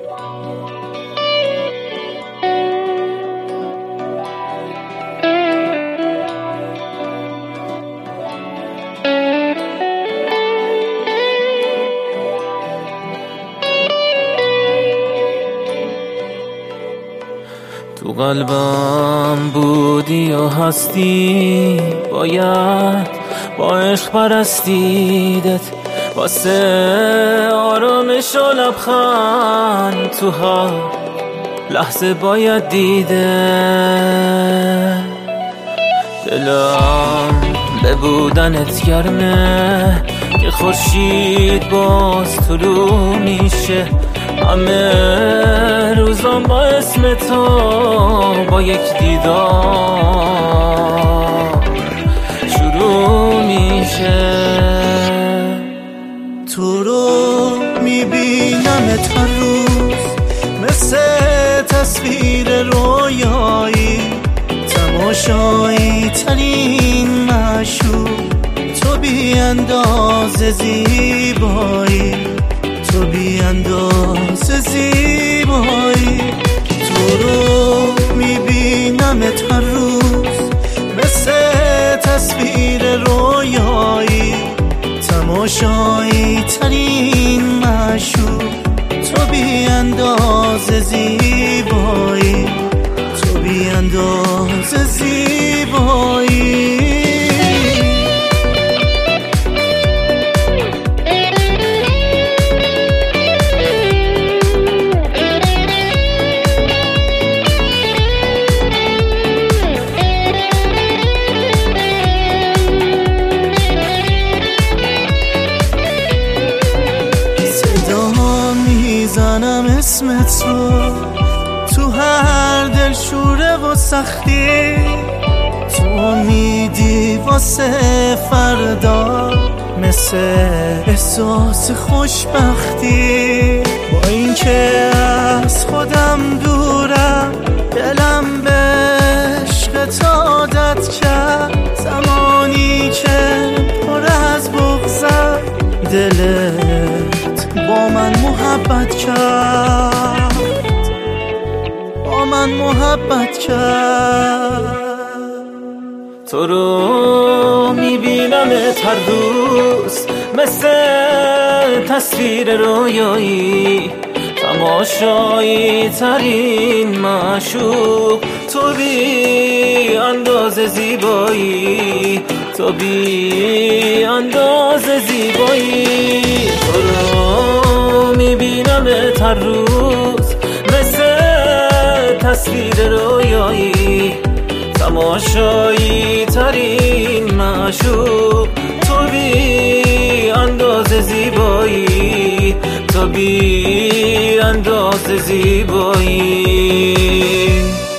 تو قلبم بودی و هستی، باید با عشق پرستیدت، واسه آرامش و لبخند تو هر لحظه باید دیده. دلم به بودنت گرمه که خورشید باز طلوع میشه، همه روزم با اسم تو با یک دیدار شروع میشه. تو رو میبینمت هر روز مثل تصویر رویایی، تماشایی ترین معشوق، تو بی اندازه زیبایی، تو بی اندازه زیبایی. تو رو میبینمت هر روز مثل تصویر رویایی، تماشایی ترین معشوق، تو بی اندازه زیبایی، تو بی اندازه زیبایی. میزنم اسمت رو تو هر دلشوره و سختی، تو امیدی واسه فردا، مثل احساس خوشبختی. با این که از خودم دورم، دلم به عشق تو عادت کرد، زمانی که پر از بغضم دلت با من محبت کرد، با من محبت کرد. تو رو میبینمت هر روز مثل تصویر رویایی، تماشایی ترین معشوق، تو بی اندازه زیبایی، تو بی اندازه زیبایی. تو رو میبینمت هر روز مثل تصویر رویایی، تماشایی ترین معشوق، تو بی اندازه زیبایی، تو بی اندازه زیبایی.